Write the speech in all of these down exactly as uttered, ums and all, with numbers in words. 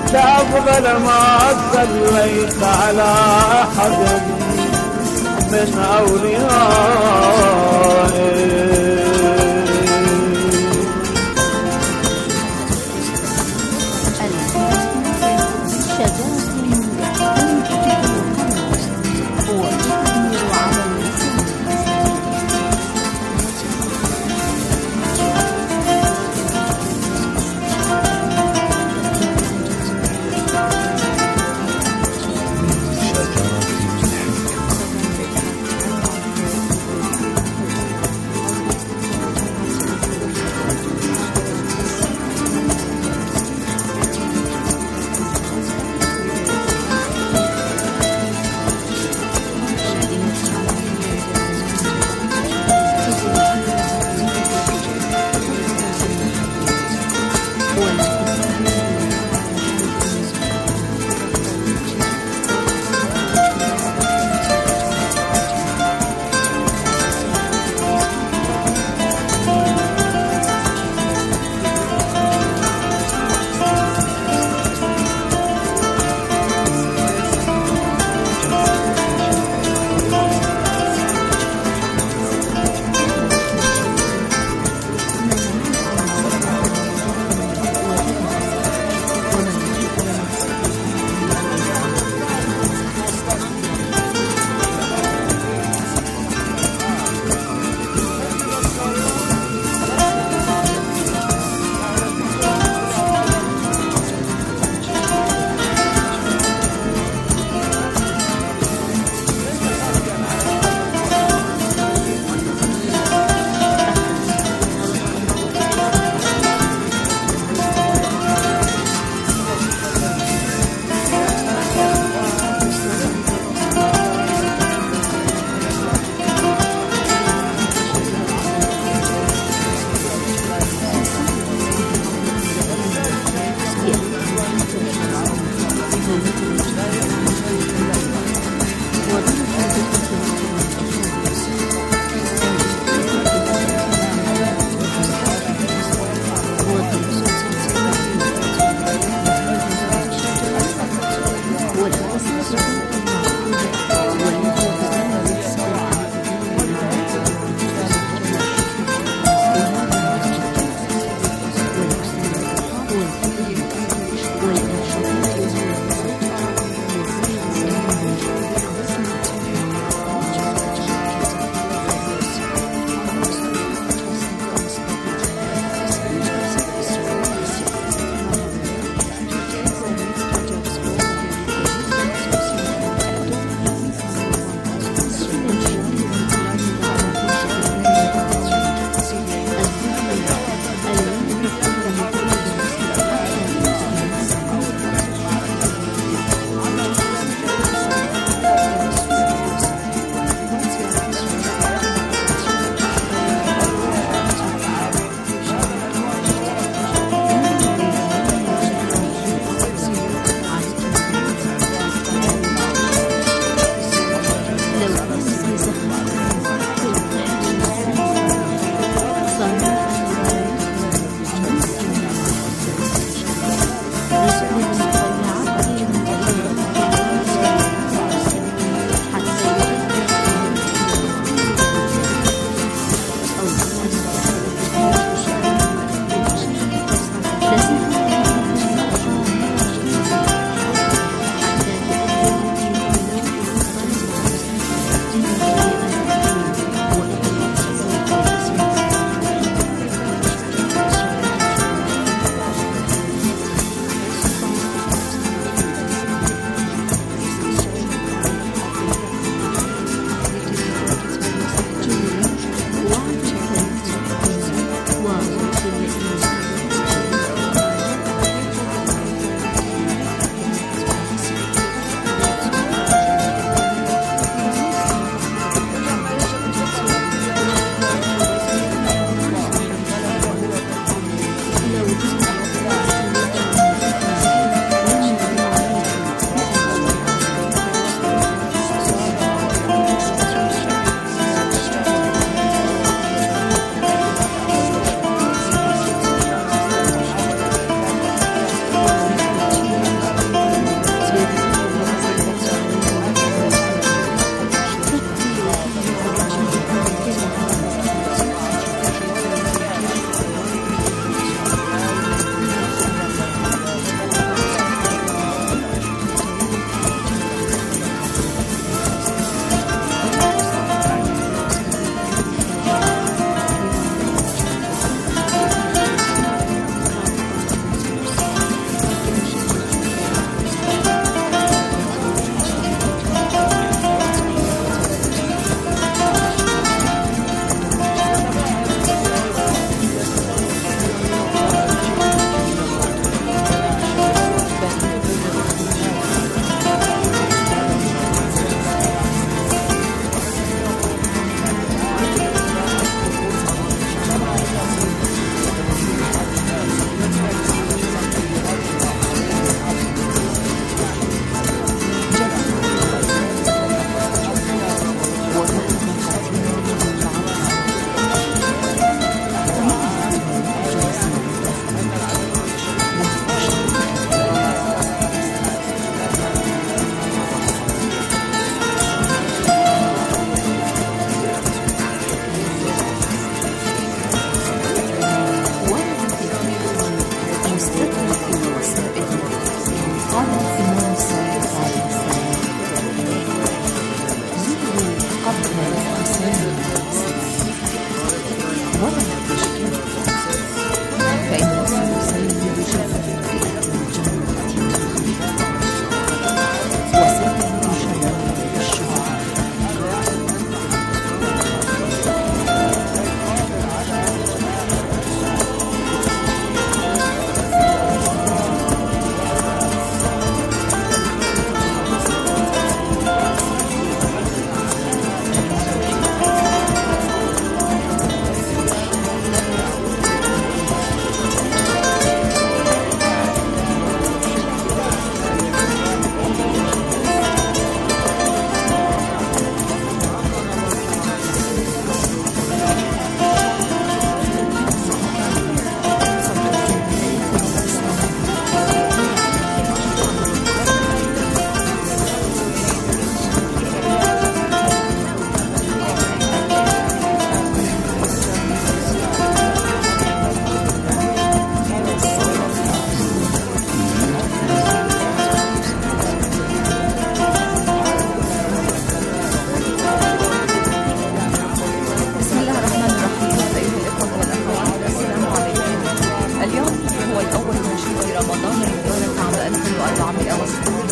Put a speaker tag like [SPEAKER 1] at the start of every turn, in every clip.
[SPEAKER 1] أفضل ما صليت على أحد من أوليائي.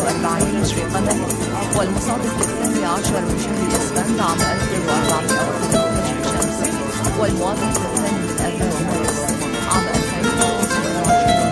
[SPEAKER 2] وأربعين في قمر، والمصادف للثاني عشر من شهر إسفند عام ألف وأربعمائة وثلاثة عشر شمس، والموافق للثاني من آذار مارس عام ألفين وخمسة وعشرين.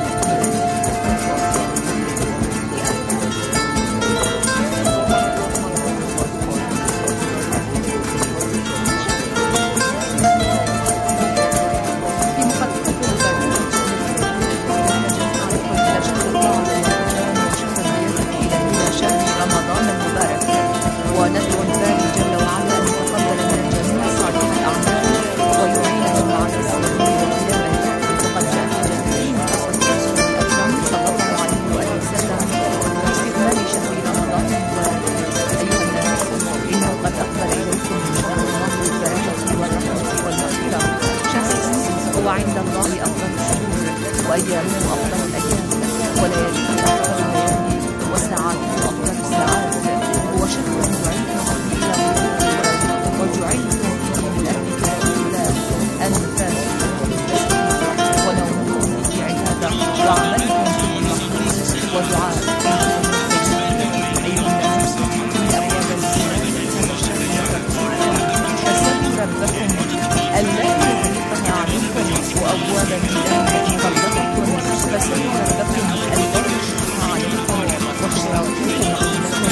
[SPEAKER 2] وندعو الباري جل وعلا أن يتقبل من الجميع صالح الأعمال ويعينهم على السلام والقيامة. وقد جاء في جميع قصة رسول الأكرم صلى الله عليه وآله وسلم باستكمال شهر رمضان المبارك. أيها الناس، إنه قد أقبل إليكم شهر الله البركة والرحمة والمغفرة، شهر هو عند الله أفضل الشهور، وأيامه أفضل الأيام، ولياليه أفضل الليالي، وساعاته أفضل الساعات. وشكرا دعيتم إلى الله وجعلتم من أهلك الأولاد أنفاسكم بالتسبيح ونومكم بعبادة وعملكم بالمخلص ودعاء. أيها الناس، من أبواب الإيمان هذا الشهر فاسألوا ربكم الذي يغلقها عليكم، وأبواب الإيمان مغلقة فاسألوا ربكم الذي يغلقها عليكم، وشراككم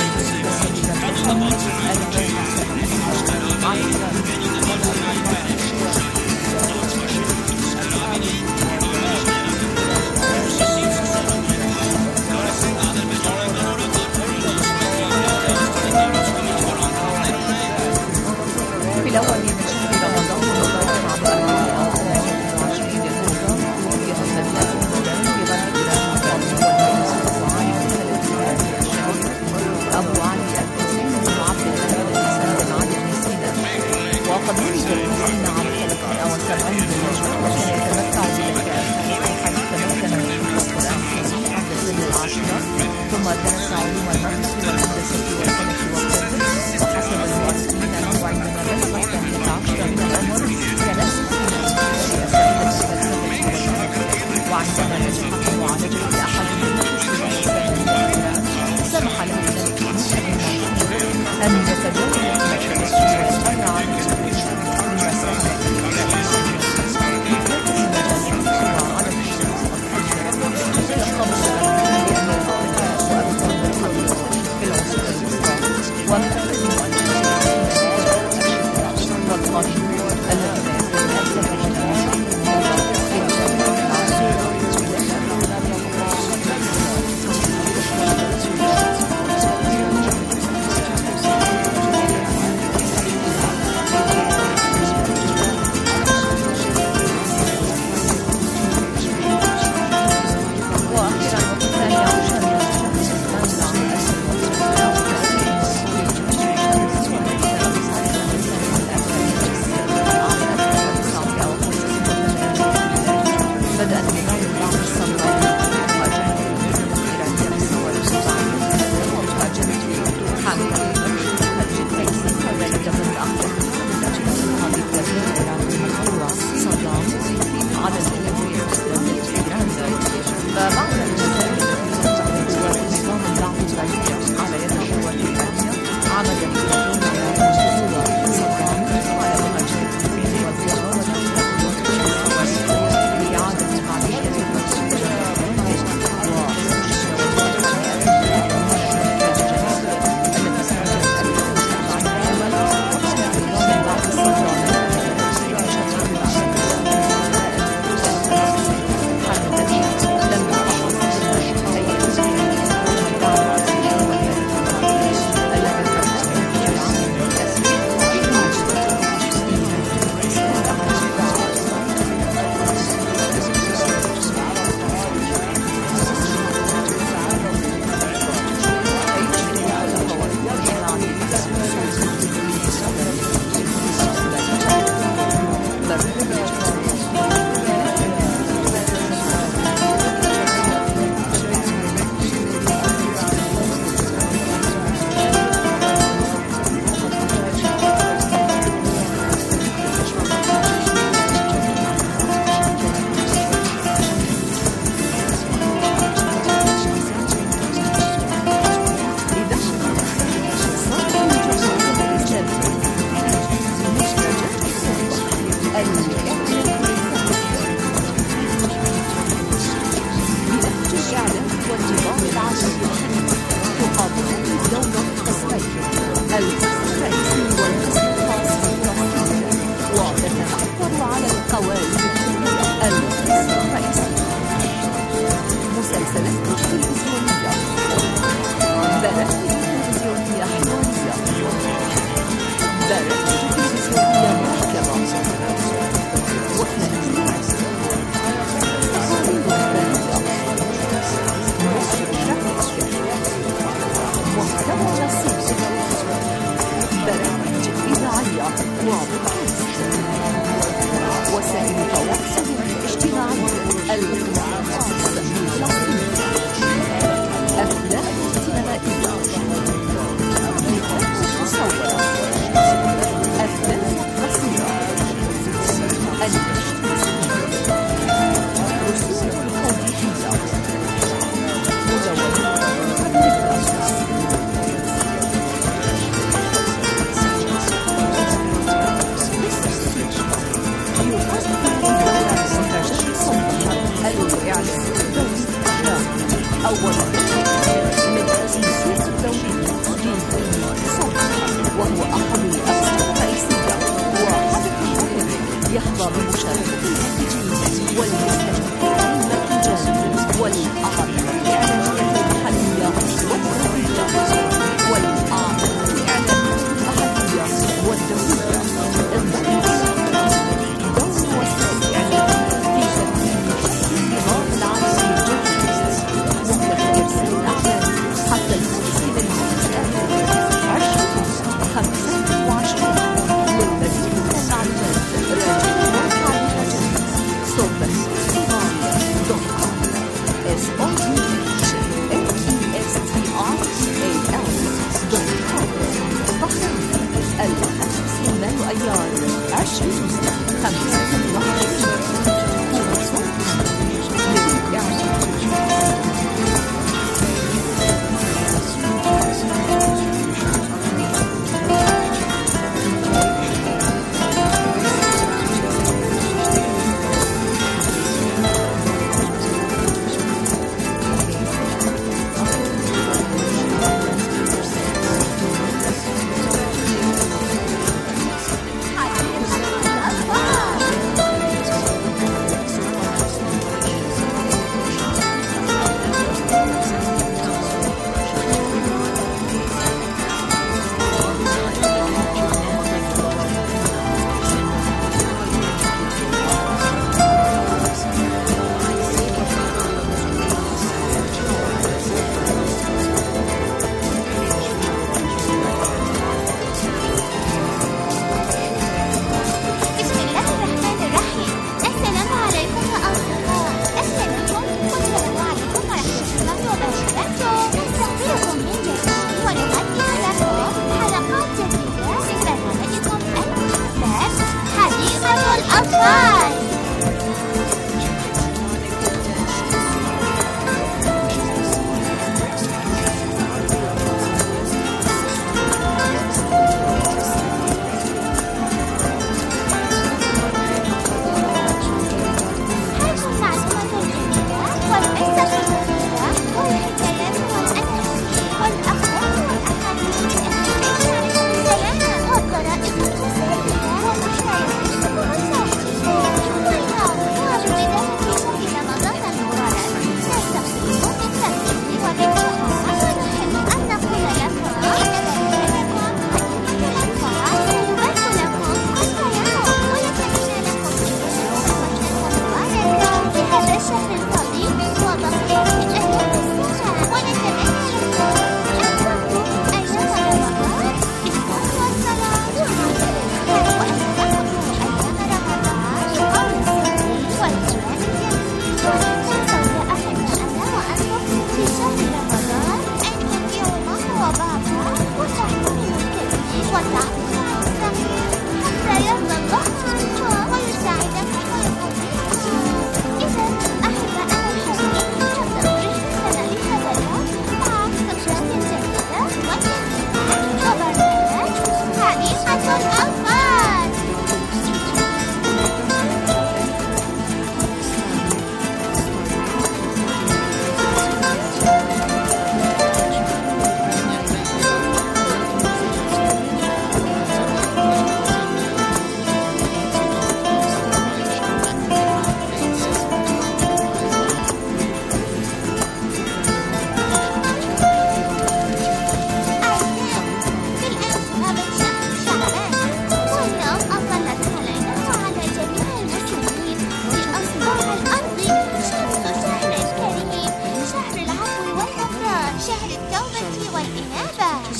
[SPEAKER 2] في الأول من شهر رمضان المبارك عام ألفين وثمانية وعشرين يهودا توفي النبي الهدى بغير رحمة والنبي أبو علي الحسين بن عبد الله بن سالم علي بن سينا، وقد ولد الحسين عام ثلاثمائة وسبعين بالهجرة، وكان يتمتع بالذكاء حيث تمكن من حفظ القرآن الكريم عند سن العاشرة، ثم درس علوم النحو والهندسة والفلك والطب، وحسب المؤرخين أنه عندما بلغ الثانية عشرة من العمر كان سكينا في أسئلة الفلسفة والفلك، وعندما نجح في معالجة أحد سمح له ذلك أن يتجاوز المدرسة ويقر على المسائل والجدار العاشر تقابل الدولة قسمين القسم الرئيسي والقسم الخاص بالتصوير وتتمحور على القوالب الفنية. القسم الرئيسي مسلسلات تلفزيونية برامج تلفزيونية حوارية برامج تلفزيونية محكمة وكالة تقارير إخبارية نشر شعبي محتوى جاسوسي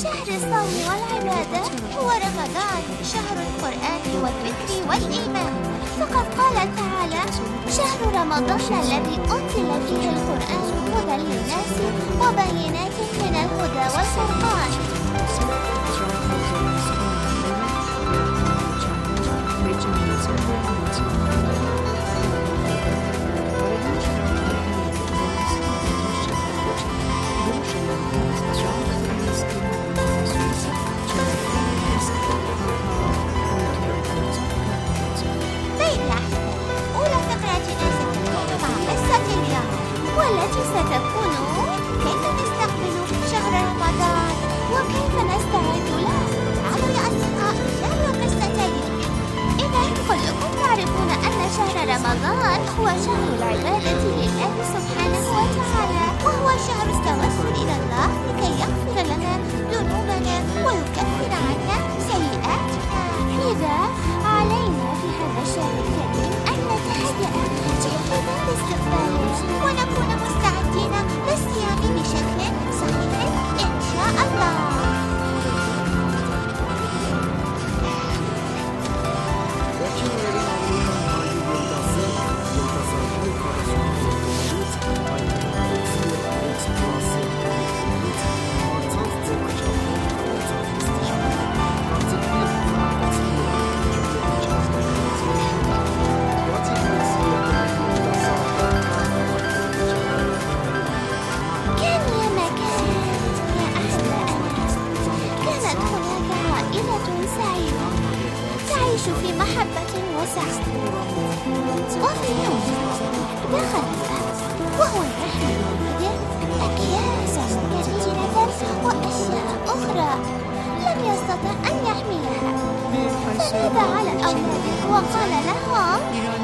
[SPEAKER 3] شهر الصوم والعبادة هو رمضان، شهر القرآن والذكر والإيمان. فقد قال تعالى: شهر رمضان الذي أنزل فيه القرآن هدى للناس وبينات من الهدى والفرقان. والتي ستكون كيف نستقبل شهر رمضان وكيف نستعد له. تعالوا يا أصدقاء نروي قصتين. إذا كلكم تعرفون أن شهر رمضان هو شهر العبادة لله سبحانه وتعالى، وهو شهر التوسل إلى الله لكي يغفر لنا ذنوبنا ويكفر عنا سيئاتنا. لذا علينا في هذا الشهر الكريم أن نتهيأ جيدا لاستقباله ونكون مستعدين للصيام بشكل صحيح إن شاء الله. تعيش في محبة وسعادة. وفي يوم دخل الأب وهو يحمل بيده أكياسا كثيرة وأشياء أخرى لم يستطع أن يحملها، فنادى على أولاده وقال لهم: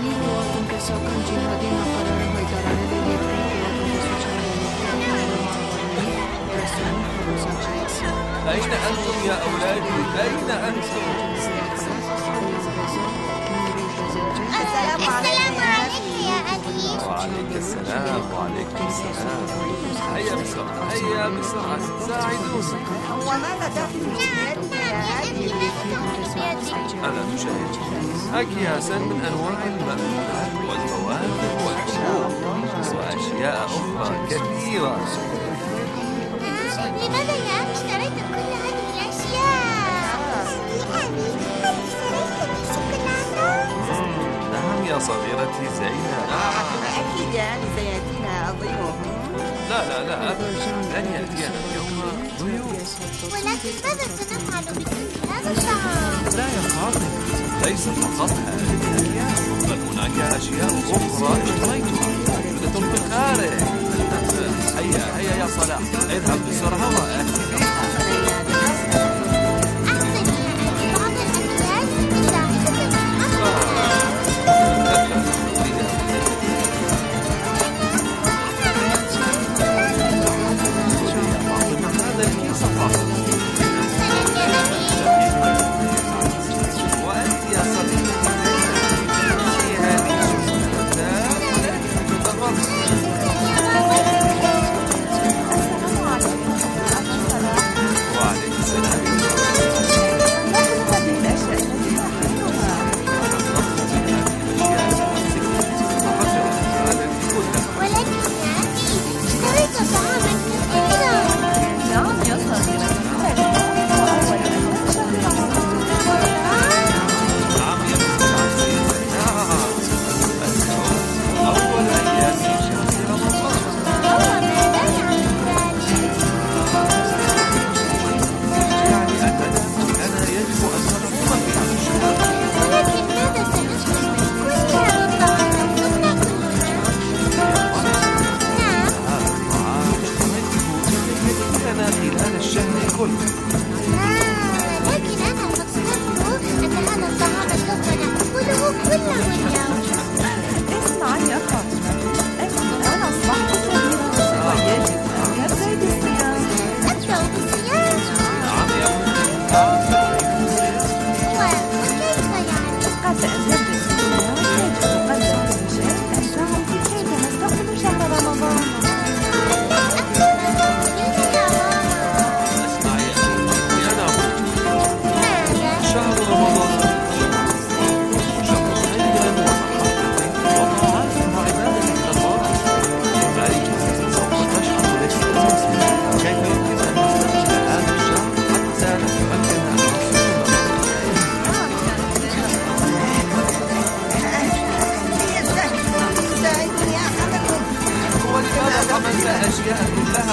[SPEAKER 4] أين أنتم يا أولادي؟ أين أنتم؟
[SPEAKER 3] السلام عليك يا أبي.
[SPEAKER 4] وعليك السلام وعليكم السلام. هيا بسرعة هيا بسرعة ساعدوني.
[SPEAKER 3] وماذا تفعل يا أبي؟
[SPEAKER 4] ألا تشاهد أكياسا من أنواع المأكولات والفواكه والحبوب وأشياء أخرى كثيرة.
[SPEAKER 3] لماذا يا أبي اشتريت كل هذه الأشياء؟ يا أبي هل اشتريت شوكولاتة؟
[SPEAKER 4] نعم يا صغيرتي زينة.
[SPEAKER 5] أكيد يعني سيأتينا ضيوف.
[SPEAKER 4] لا لا لا لن يأتينا اليوم ضيوف.
[SPEAKER 3] ولكن ماذا سنفعل بكل هذا الطعام؟
[SPEAKER 4] لا يا فاطمة، ليس فقط هذه الأكياس بل هناك أشياء أخرى اشتريتها موجودة في الخارج. هيا هيا يا صلاح اذهب بسرعة وأتي بها.
[SPEAKER 3] أعطني يا أبي بعض الأكياس مساعدة
[SPEAKER 4] هذا الكيس فقط. وأنت يا صديقتي في هذه الشوكولاتات تفضل. وعليك السلام.
[SPEAKER 3] ولكن يا أبي اشتريت طعاما كثيرا.
[SPEAKER 2] نعم يا صديقي.
[SPEAKER 4] نعم يا مستعدين. نعم اليوم أول أيام شهر رمضان.
[SPEAKER 3] وماذا يعني ذلك؟
[SPEAKER 4] يعني أننا أنا يجب أن نصوم في هذا الشهر.
[SPEAKER 3] ولكن ماذا سنفعل بكل هذا الطعام؟ نأكلنا. نعم.
[SPEAKER 4] هذا الطعام اشتريته لنا خلال الشهر كله.
[SPEAKER 3] آه، لكن أنا فكرت أن هذا الطعام سوف نأكله كله اليوم.
[SPEAKER 2] اسمع يا فاطمة، أنا أصبحت كبيرة ويجب أن نبدأ بالصيام.
[SPEAKER 3] أبدأ بالصيام.
[SPEAKER 4] نعم يا
[SPEAKER 3] وكيف يعني؟
[SPEAKER 2] قبل أن نبدأ بالصيام يجب قبل الرجال أن نعرف كيف نستقبل شهر رمضان.
[SPEAKER 3] لن أكون موجودين يا ماما.
[SPEAKER 4] اسمعي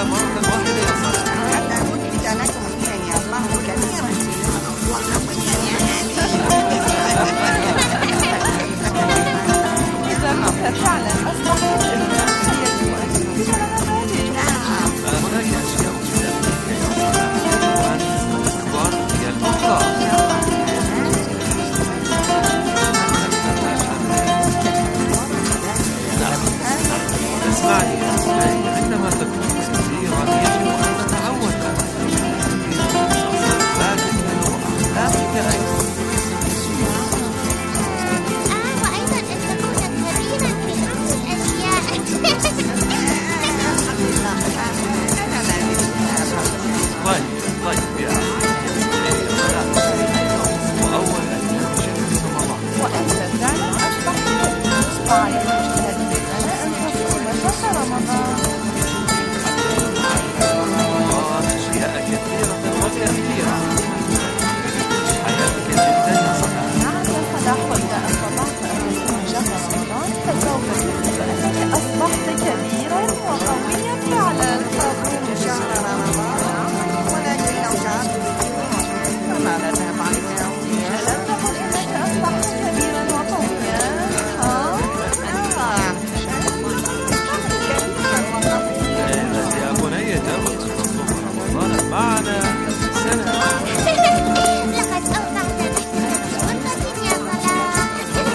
[SPEAKER 4] مرة واحدة يا صلاح.
[SPEAKER 5] حتى أثبت لكم أنني أصبحت كبيرا وقويا يا أبي.
[SPEAKER 2] إذا أنت فعلا أصبحت جبنا يجب أن تنزل مبادئ.
[SPEAKER 5] نعم.
[SPEAKER 4] هناك أشياء تدمرك يا صلاح، وأنت أكبر هي الأخرى. اسمعني يا سيدي، عندما تكون صغيرا يجب أن تتعود على أخلاقك وأخلاقك أيضا.
[SPEAKER 3] آه وأيضا أن تكون كبيرا في حفظ الأشياء.
[SPEAKER 4] طيب طيب يا أخي، وأول أيام شهر رمضان.
[SPEAKER 2] وأنت فعلا أصبحت جبنا وعلى اجتهاد السنة أن تصوم شهر رمضان.
[SPEAKER 4] أشياء كثيرة وكثيرة. حياتك جدا يا صلاح.
[SPEAKER 2] نعم يا صلاح، وإذا استطعت أن تصوم شهر رمضان فسوف تجد أنك أصبحت كبيرا وقويا فعلا.
[SPEAKER 5] شهر رمضان، ولكن لو شعرت بالجوع فماذا تفعل يا أختي؟
[SPEAKER 2] ألم تقل إنك أصبحت كبيرا وقويا؟ ها؟
[SPEAKER 4] يا بني تأخذ تصوم رمضان معنا سنة.
[SPEAKER 3] لقد أوقعتني ورطة يا صلاح.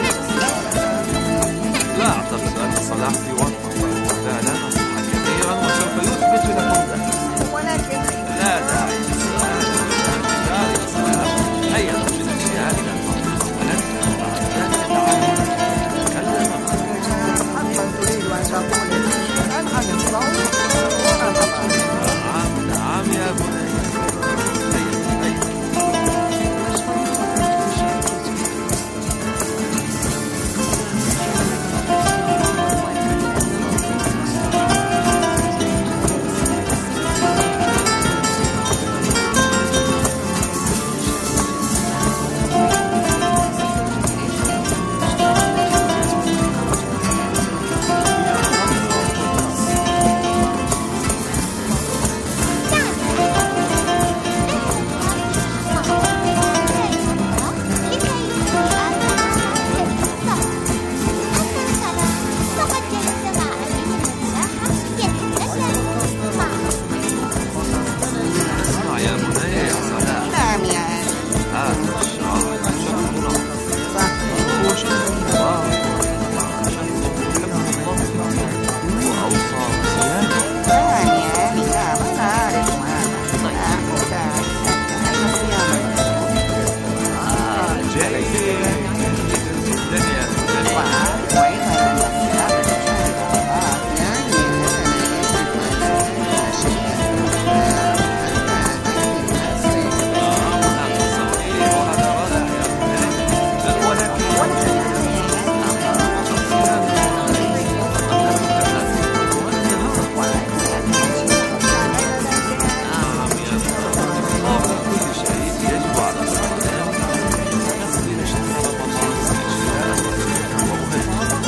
[SPEAKER 4] لا أعتقد أن صلاح في ورطة، فعلا أصبح كبيرا وسوف يثبت لكم ذلك.
[SPEAKER 5] ولكن
[SPEAKER 4] لا داعي للسؤال يا صلاح. هيا من أشيائنا ولن تتعلم تتكلم.
[SPEAKER 5] حقا تريد أن تقول لي شيئا عن الصوم ورمضان.
[SPEAKER 4] نعم نعم يا بني. هيا هيا. اسمع يا بني يا صلاح،
[SPEAKER 5] نعم يا أبي.
[SPEAKER 4] هذا الشهر شهر رمضان.
[SPEAKER 5] صح.
[SPEAKER 4] هو شهر مبارك وأوصى بصيامه.
[SPEAKER 5] نعم يا أبي. نعم أنا أعرف هذا. نعم أعرف أن صيام
[SPEAKER 4] جيد جدا يا بني.
[SPEAKER 5] وأيضا أن صيام شهر رمضان يعني أننا يجب أن
[SPEAKER 4] هذا صحيح وهذا رائع يا بني. ولكن نعم يا بني. قبل كل شيء يجب على الصائم تقدير شهر رمضان بأشياء ومهمة.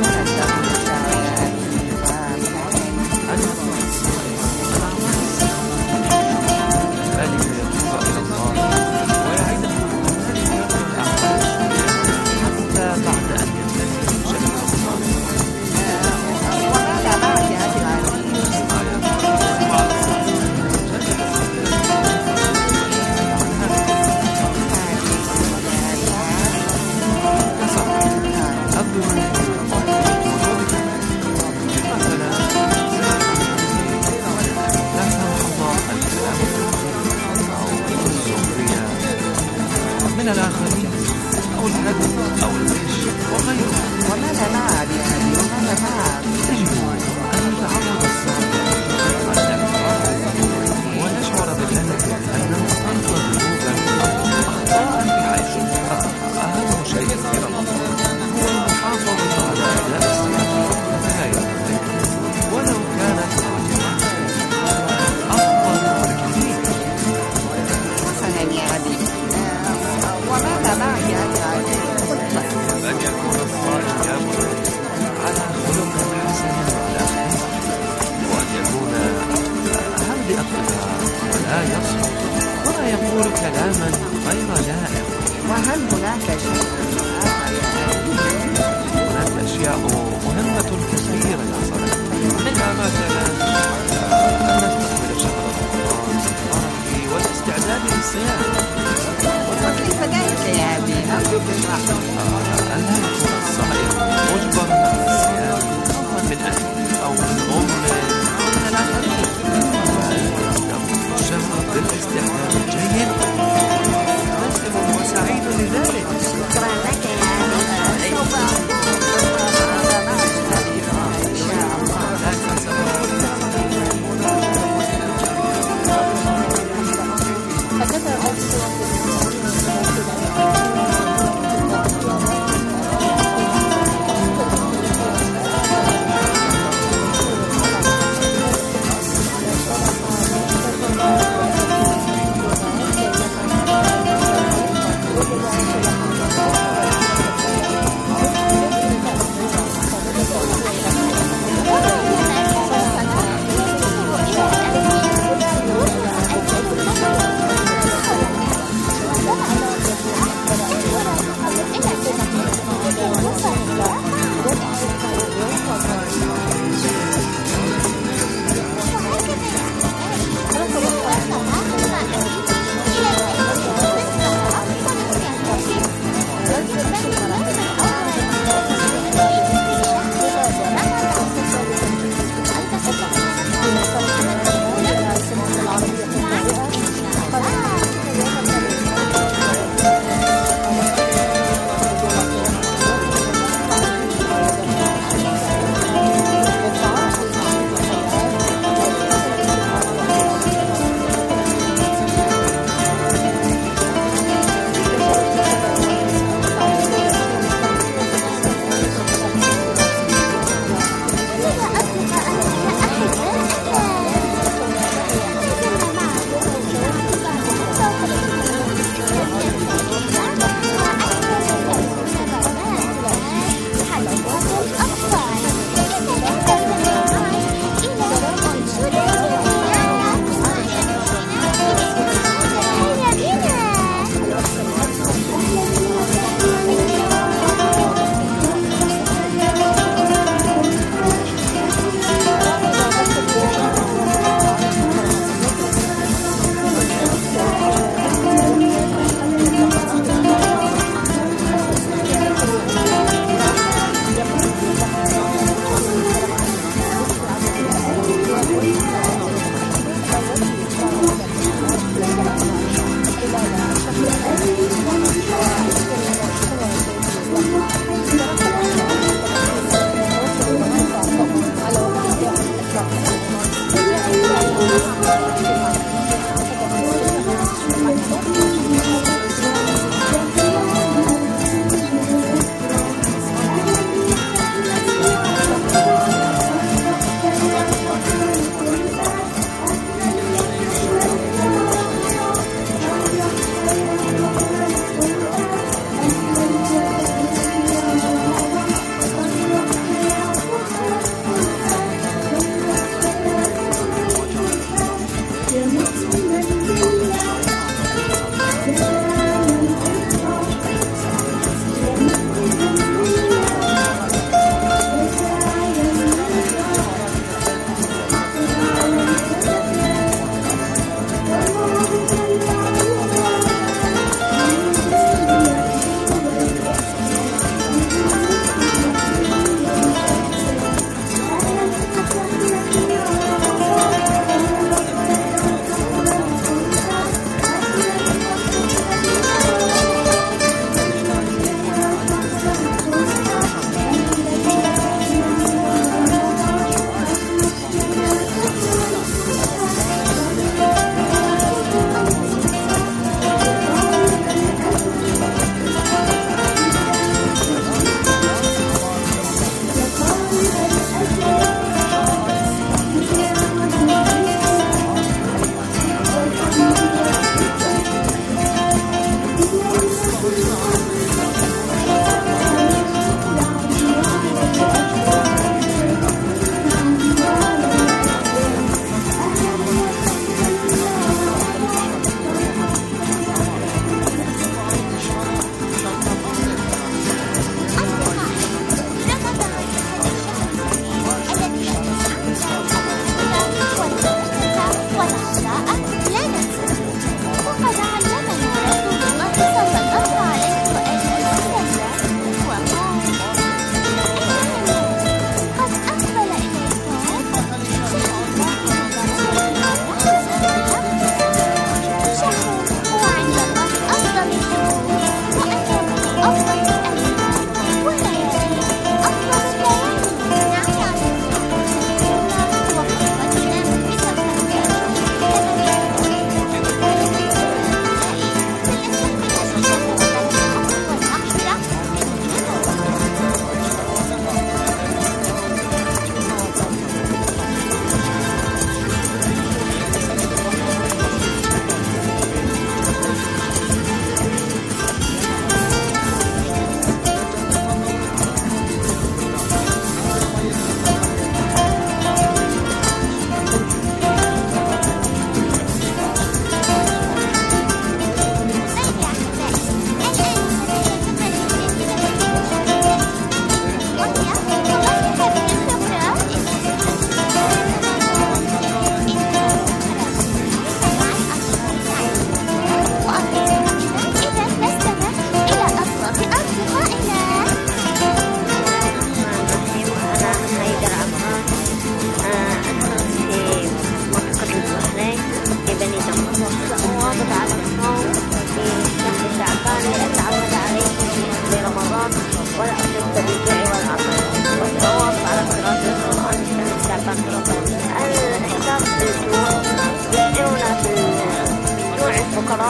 [SPEAKER 4] ذلك يتوب إلى الله ويعيده الأعمال حتى بعد أن ينتهي شهر رمضان.
[SPEAKER 5] وماذا بعد يا أبي العزيز؟
[SPEAKER 4] اسمع يا بني، اسمع على الصلاة. من الآخرين أو الهدف أو الغش وغيره.
[SPEAKER 5] وماذا بعد يا أبي؟ وماذا بعد؟
[SPEAKER 4] يجب أن يتعود الصائم على الاعتراف ونشعر بالألم أنه أخطأ ذنوبا أخطاء بحيث أهم شيء في رمضان هو المحافظة على أداء الصيام في نهاية الليل، ولو كانت أفضل بكثير.
[SPEAKER 5] حسنا يا أبي. وماذا
[SPEAKER 4] القطار ولا يصمت ولا يقول كلاما غير لائق.
[SPEAKER 5] وهل هناك شيء آخر يا أبي؟
[SPEAKER 4] هناك أشياء مهمة كثيرة يا صلاح، منها مثلا أن نستقبل شهر رمضان بالفرح والاستعداد للصيام.
[SPEAKER 5] وكيف ذلك يا أبي؟ أرجوك اشرح.
[SPEAKER 4] أن لا يكون الصائم مجبرا على الصيام خوفا من أهله أو من أمه أو من الآخرين، بل يستقبل الشهر بالاستعداد الجيد مسلم وسعيد لذلك.
[SPEAKER 5] شكرا لك يا أبي. سوف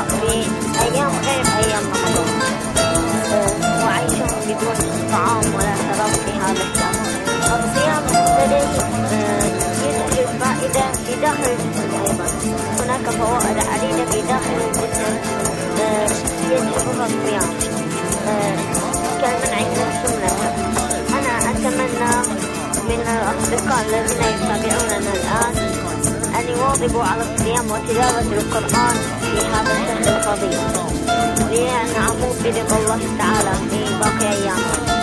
[SPEAKER 6] الأصدقاء في أيام غير أيام رمضان، وعيشهم بدون طعام ولا شراب في هذا الشهر. الصيام الذي يدخل فائدة في داخل الجسم أيضا. هناك فوائد عديدة في داخل الجسم يجلبها الصيام كالمنع من السمنة. أنا أتمنى من الأصدقاء الذين يتابعوننا الآن أن يواظبوا على الصيام وتلاوة القرآن في هذا الشهر الفضيل لينعموا برضا الله تعالى في باقي أيامهم.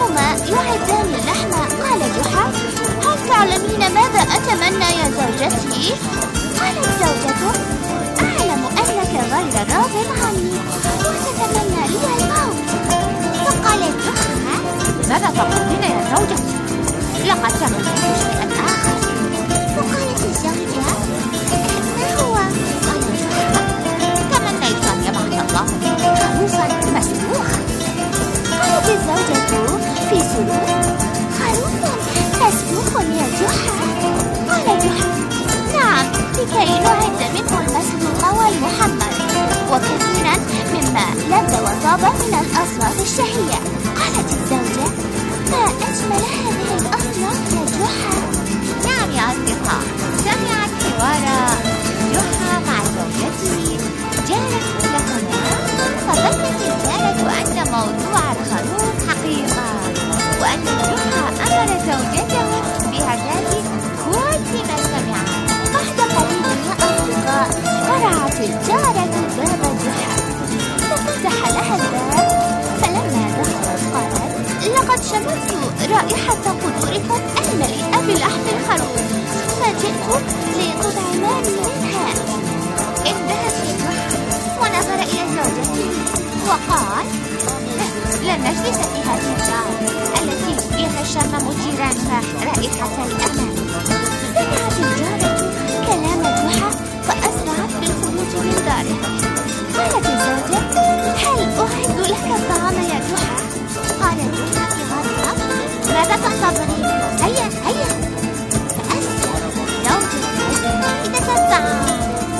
[SPEAKER 3] وهما يعدان اللحم. قال جحا: هل تعلمين ماذا أتمنى يا زوجتي؟ قالت زوجته: أعلم أنك غير راض عني وتتمنى لي الموت. فقالت جحا:
[SPEAKER 2] ماذا تقولين يا زوجتي؟ لقد تمنيت شيئا آخر.
[SPEAKER 3] فقالت الزوجة: ما هو؟ قال جحا:
[SPEAKER 2] تمنيت أن يبعث الله لي خروفا مسلوخا.
[SPEAKER 3] قالت الزوجة في سرور: خروف مسلوخ يا جحا؟ قال جحا: نعم، لكي نعد منه المسلوخ والمحمر وكثيرا مما لذ وطاب من الأصناف الشهية. قالت الزوجة: ما أجمل هذه الأصناف يا جحا؟
[SPEAKER 2] نعم يا أصدقاء، سمعت حوار جحا مع زوجته جارة لهما، فظنت الجارة أن موضوع الخروف حقيقة، وأن جحا أمر زوجته بهدايا كل ما سمعت.
[SPEAKER 3] بعد قليل يا أصدقاء قرعت الجارة باب جحا، ففتح لها الباب. فلما دخلت قالت: لقد شممت رائحة قدوركم المليئة بلحم الخروف، فجئت لتطعماني منها.
[SPEAKER 2] اندهش جحا ونظر إلى زوجته وقال: لن نجلس في هذه الدار التي يتشمم جيرانها رائحة الأمان.
[SPEAKER 3] سمعت الجارة كلام جحا فأسرعت بالخروج من دارها. قالت الزوجة: هل أعد لك الطعام يا جحا؟ قال جحا في غضب:
[SPEAKER 2] ماذا تنتظرين؟ هيا هيا.
[SPEAKER 3] فأسرع زوجته إذا الطعام.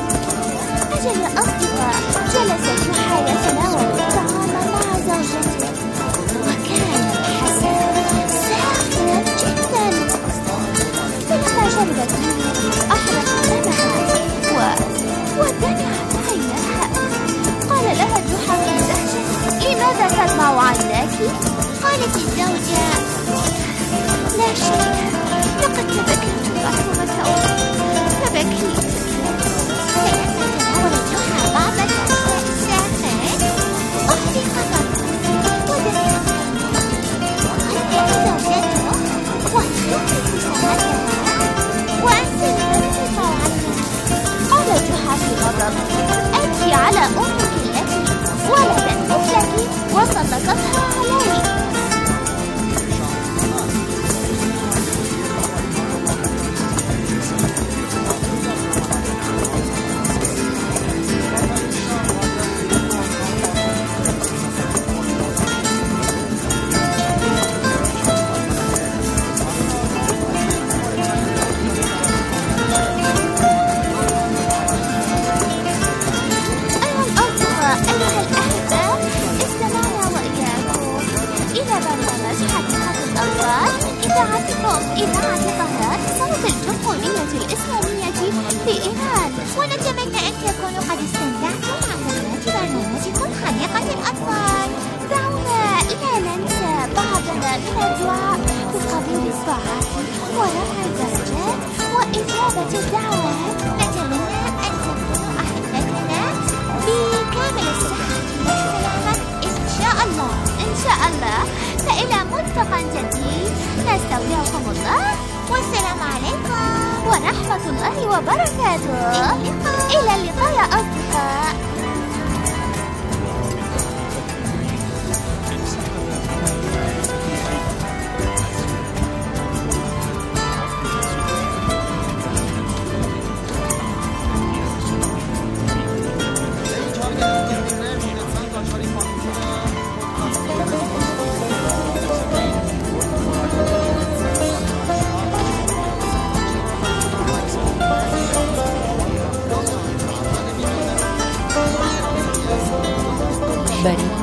[SPEAKER 3] أجل يا أصدقاء، جلس جحا يتناول الطعام مع زوجته، وكان الحسن ساخنا جدا. فلما شربت منه أحرق دمها و... ودمعت عيناها. قال لها جحا في دهشة: لماذا تدمع عيناك؟ قالت الزوجة: لا شيء، لقد تبكيت أطلب فبكيت. فلما تناول جحا بعض الأشياء الساخن أحرق ضربه ودمعت. قالت زوجته: وأنت سمتها وأنت لم تدمع عيناك. قال جحا في غضب: أنت على أمك التي ولدت طفلتي وسلطتها علي. إذاعة قناة صوت الجمهورية الإسلامية في إيران، ونتمنى أن تكونوا قد استمتعتم مع كلمات برنامجكم حديقة الأطفال. دعونا لا ننسى بعضنا من الدعاء بقبول الطاعات ورفع الدرجات وإجابة الدعوات. نتمنى أن تكونوا أحبتنا بكامل الصحة والسلامة إن شاء الله إن شاء الله. فإلى ملتقى جديد، نستودعكم الله، والسلام عليكم ورحمة الله وبركاته. إلى اللقاء يا أصدقاء.
[SPEAKER 2] بريء.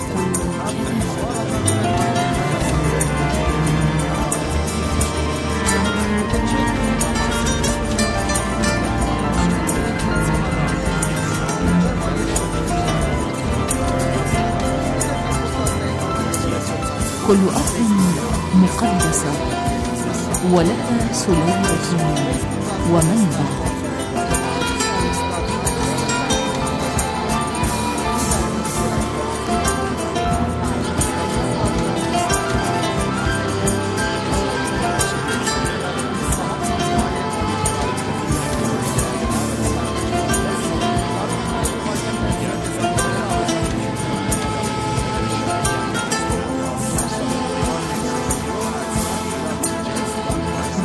[SPEAKER 2] كل أرض مقدسة ولها سلالة ومنبع.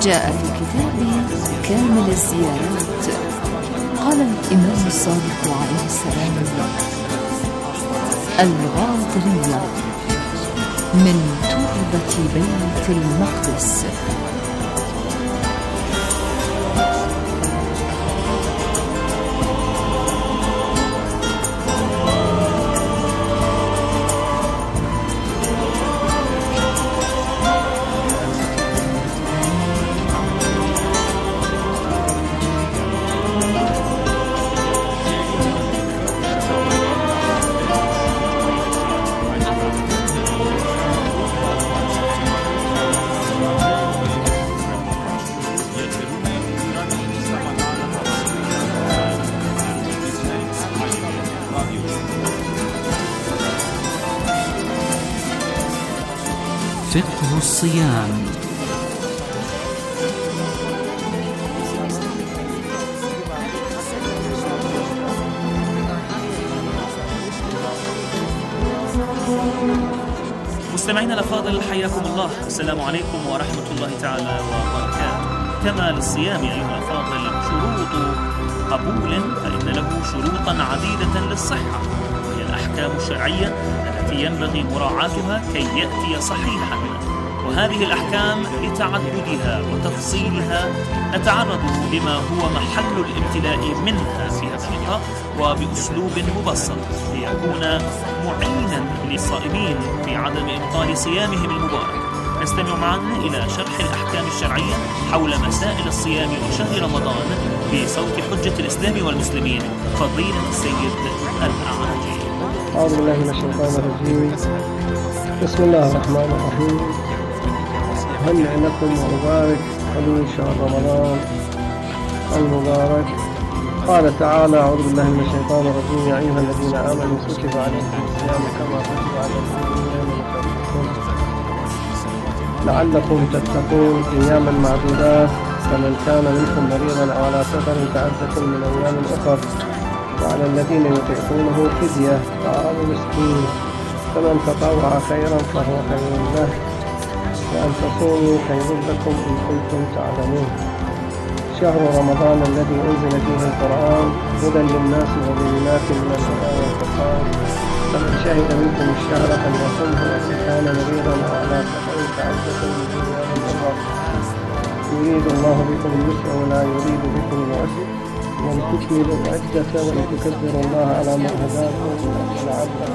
[SPEAKER 2] جاء في كتاب كامل الزيارات قال الإمام الصادق عليه السلام: الغاضرية من تربة بيت المقدس.
[SPEAKER 7] فقه الصيام.
[SPEAKER 8] مستمعينا الأفاضل، حياكم الله. السلام عليكم ورحمة الله تعالى وبركاته. كما للصيام أيها الأفاضل شروط قبول، فإن له شروطا عديدة للصحة، وهي الأحكام الشرعية التي ينبغي مراعاتها كي يأتي صحيحا. وهذه الأحكام لتعددها وتفصيلها نتعرض لما هو محل الامتلاء منها في هذا اللقاء وبأسلوب مبسط ليكون معينا للصائمين في عدم إبطال صيامهم المبارك. نستمع معا إلى شرح الأحكام الشرعية حول مسائل الصيام وشهر رمضان بصوت حجة الإسلام والمسلمين فضيلة السيد الأعرجي.
[SPEAKER 1] أعوذ بالله من الشيطان الرجيم. بسم الله الرحمن الرحيم. هنيئا لكم ومبارك حلول شهر رمضان المبارك. قال تعالى: أعوذ بالله من الشيطان الرجيم: يا أيها الذين آمنوا كتب عليكم الصيام كما كتب على الذين من قبلكم لعلكم تتقون أياما معدودات، فمن كان منكم مريضا أو على سفر فعدة من أيام أخر، وعلى الذين يطيقونه فدية طعام مسكين، فمن تطوع خيرا فهو خير له، وأن تصوموا خير لكم إن كنتم تعلمون. شهر رمضان الذي أنزل فيه القرآن هدى للناس وبينات من الهدى والفرقان، فمن شهد منكم الشهر فليصمه ومن كان مريضا أو على سفر فعدة من أيام أخر، يريد الله بكم اليسر ولا يريد بكم العسر، ولتكملوا العدة ولتكبروا الله على ما هداكم لعلكم.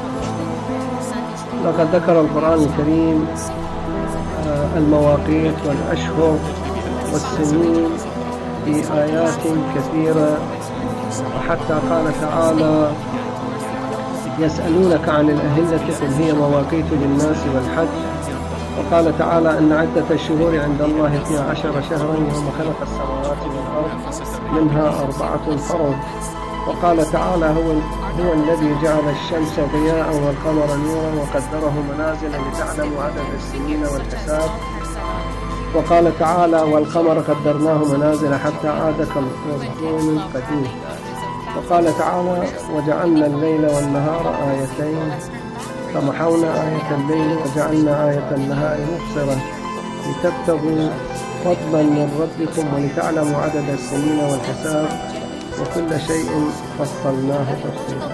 [SPEAKER 1] لقد ذكر القرآن الكريم المواقيت والأشهر والسنين في آيات كثيرة، وحتى قال تعالى: يسألونك عن الأهلة قل هي مواقيت للناس والحج. وقال تعالى: أن عدة الشهور عند الله اثنا عشر شهرا يوم خلق السماوات والأرض منها أربعة فرض. وقال تعالى: هو, هو الذي جعل الشمس ضياء والقمر نورا وقدره منازل لتعلموا عدد السنين والحساب. وقال تعالى: والقمر قدرناه منازل حتى عاد كالعرجون القديم. وقال تعالى: وجعلنا الليل والنهار آيتين فمحونا آية الليل وجعلنا آية النهار مبصرة لتبتغوا فضلا من ربكم ولتعلموا عدد السنين والحساب وكل شيء فصلناه تفصيلا.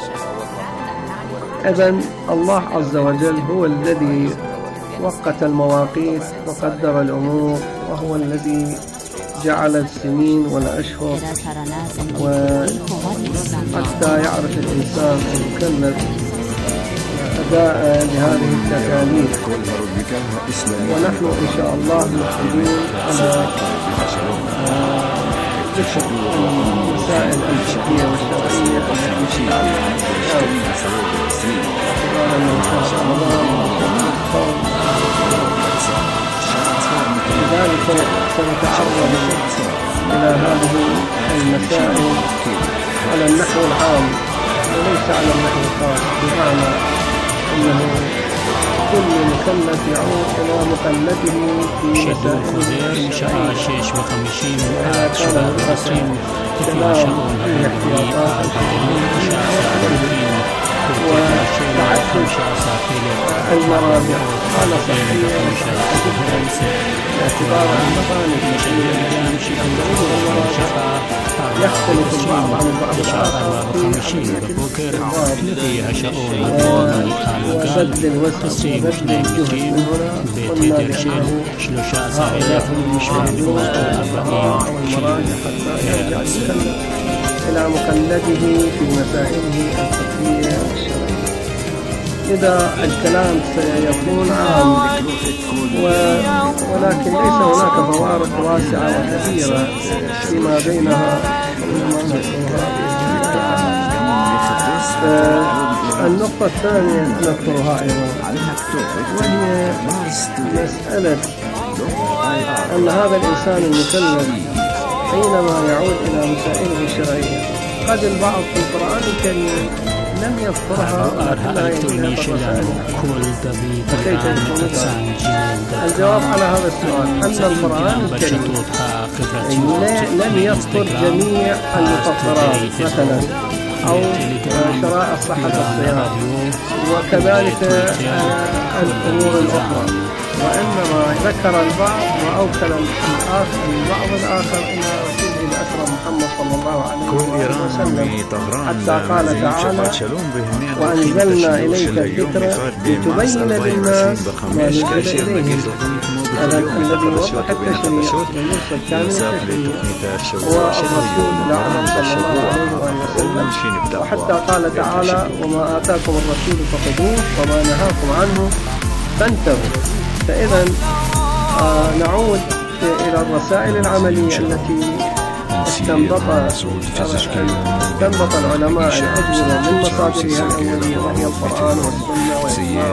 [SPEAKER 1] إذن الله عز وجل هو الذي وقت المواقيت وقدر الأمور، وهو الذي جعل السنين والأشهر، وحتى يعرف الإنسان المكلف أداء لهذه التكاليف. ونحن إن شاء الله مقبلين على ذكر المسائل الفقهية والشرعية التي لذلك سنتعرض إلى هذه المسائل على النحو العام وليس على النحو الخاص، بمعنى أنه كل مكلف يعود إلى مقلده في مسائل الشرعية، وإذا كان الرسم كلام فيه احتياطات الحكومية وتعدد المراجع قال صحية باعتبار المباني يختلف البعض عن البعض الآخر في عملية وبذل الوسط وبذل الجهد من هنا قلنا بأنه هؤلاء المشاهدون الفقهاء والمراجع حتى يرجع المكلف إلى مقلده في مسائله الفقهية الشرعية. إذا الكلام سيكون عام ولكن ليس هناك فوارق واسعة وكبيرة فيما بينها. النقطة الثانية نذكرها أيضا وهي مسألة أن هذا الإنسان المكلف حينما يعود إلى مسائله الشرعية قد البعض في القرآن الكريم لم يذكرها ولكنها يجيها بالرسائل. فكيف يكون الجواب على هذا السؤال أن القرآن الكريم لم يذكر جميع المفطرات مثلا أو شرائع الصحة الصيام وكذلك الأمور الأخرى، وإنما ذكر البعض وأوكل البعض الآخر إلى رسوله الأكرم محمد صلى الله عليه وسلم حتى قال تعالى وأنزلنا إليك الذكر لتبين للناس ما نزل إليهم. هذا الذي وضح التشريع والمرسل كامل التشريع هو الرسول الأعظم صلى الله عليه وسلم، وحتى قال تعالى وما آتاكم الرسول فخذوه وما نهاكم عنه فانتهوا. فإذا آه نعود إلى الرسائل العملية التي استنبط استنبط العلماء الأجوبة من مصادرها الأولية وهي القرآن والسنة والإجماع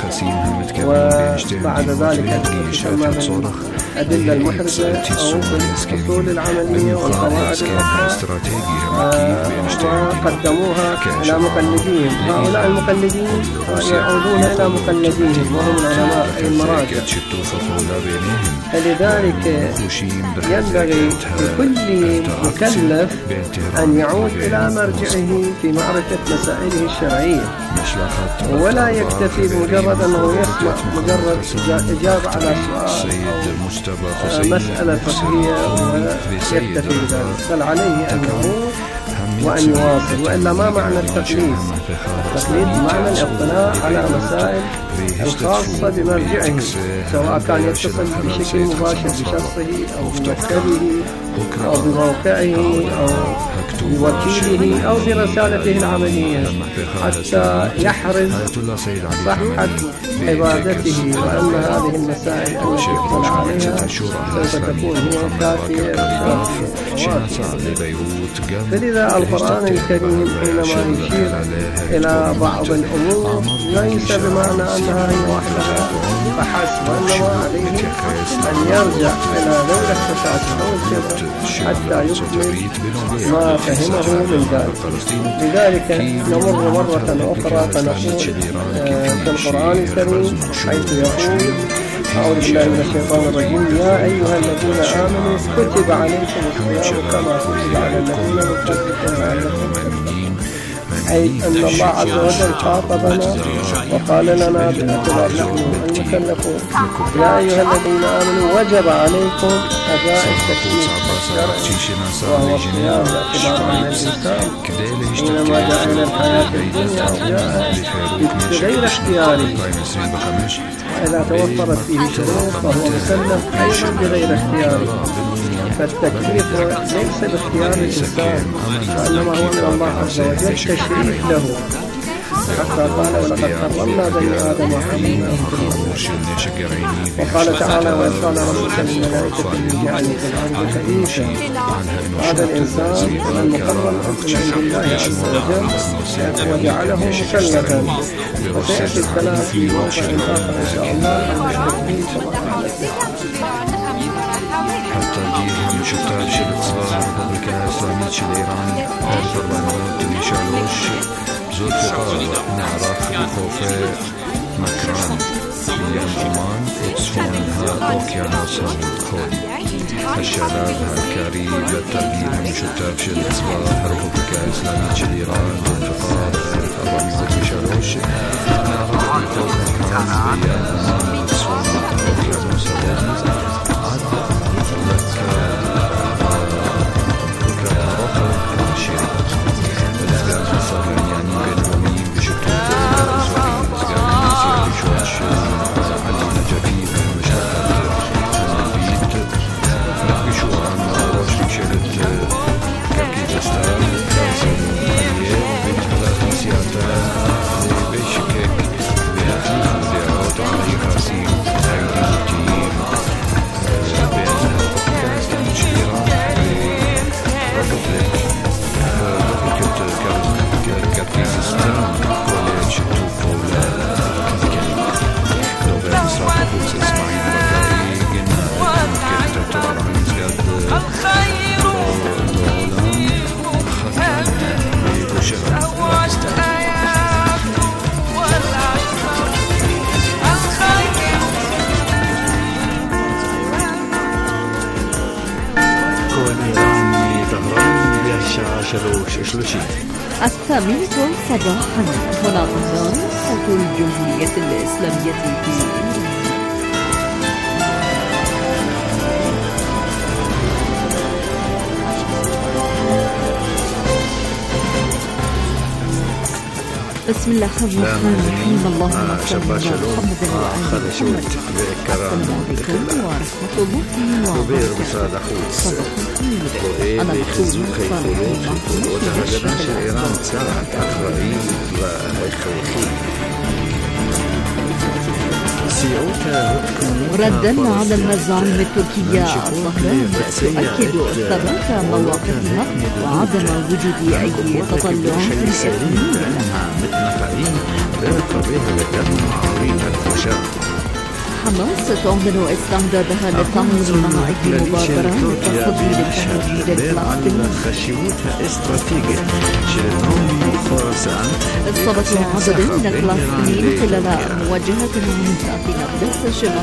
[SPEAKER 1] وبعد ذلك تسمى بالأدلة المحرزة أو بالأصول العملية والقواعد الأخرى وقدموها إلى مقلدين. هؤلاء المقلدين يعودون إلى مقلدين وهم العلماء المراجع. فلذلك ينبغي لكل مكلف أن يعود إلى مرجعه في معرفة مسائله الشرعية ولا يكتفي بمجرد أنه يسمع مجرد إجابة على سؤال مسألة فقهية ويكتفي بذلك، بل عليه أن يعود وأن يواصل. وإلا ما معنى التقليد؟ التقليد معنى الاطلاع على مسائل الخاصة بمرجعه سواء كان يتصل بشكل مباشر بشخصه أو بمكتبه أو بموقعه أو بوكيله أو برسالته العملية حتى يحرز صحة عبادته وأن هذه المسائل التي يطلع عليها سوف تكون هي كافية وكافية. فلذا القرآن الكريم حينما يشير إلى بعض الأمور ليس بمعنى أنها هي وحدها فحسب، وإنما عليه أن يرجع إلى ذوي الاختصاص أو الخبرة حتى يكمل ما فهمه من ذلك. لذلك نمر مرة أخرى فنقول في القرآن الكريم حيث يقول أعوذ بالله من الشيطان الرجيم يا أيها الذين آمنوا كتب عليكم الصيام كما كتب على الذين من قبلكم لعلكم تتقون. أي أن الله عز وجل خاطبنا وقال لنا باعتبار نحن المكلفون يا أيها الذين آمنوا وجب عليكم أداء التكليف الشرعي وهو الصيام باعتبار أن الإنسان حينما جاء إلى الحياة الدنيا جاء بغير اختياره، وإذا توفرت فيه شروط فهو مسلم أيضا بغير اختياره. فالتكليف ليس باختيار الإنسان وإنما هو من الله عز وجل تشريف له، حتى قال ولقد كرمنا بني آدم وحملناهم في البر. وقال تعالى وإذ قال ربك للملائكة إني جاعل في الأرض خليفة. هذا الإنسان المكرم من عند الله عز وجل وجعله مكلفا. وسيأتي الكلام في موضع آخر إن شاء الله عن التكليف
[SPEAKER 9] حتى جيهم شتاب شلت صغار ربوبليكا الإسلامية الإيران عرف الرنوات اللي شالوش زود فقار نعرف بخوفة مكران مليان إيمان وتصفونها أوكيانوس الخولي الشباب هالكاريب للترقيم شتاب شلت صغار ربوبليكا الإسلامية الإيران زود فقار أربعمائة وثلاثة وثلاثين
[SPEAKER 2] الثامنة صباحا هنا طهران صوت الجمهورية الإسلامية في إيران. بسم الله الرحمن الرحيم. اللهم صل على محمد وآل محمد. السلام عليكم ورحمة الله وبركاته. أنا دكتور ردا على المزاعم التركية، طهران تؤكد ثبات مواقفها وعدم وجود أي تطلعات إثنية. حماس تعلن استعدادها للتعاون مع أي مبادرة لتصدير التهديد الفلسطيني. إصابة عدد من الفلسطينيين خلال مواجهة عنيفة في نابلس شمال